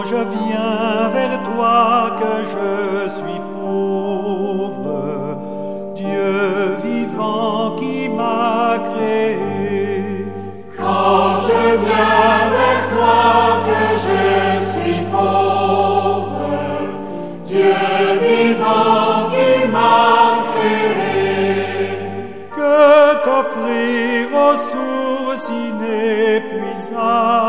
je viens vers toi que je suis pauvre, Dieu vivant qui m'a créé. Quand je viens vers toi que je suis pauvre, Dieu vivant qui m'a créé. Que t'offrir aux sources inépuisables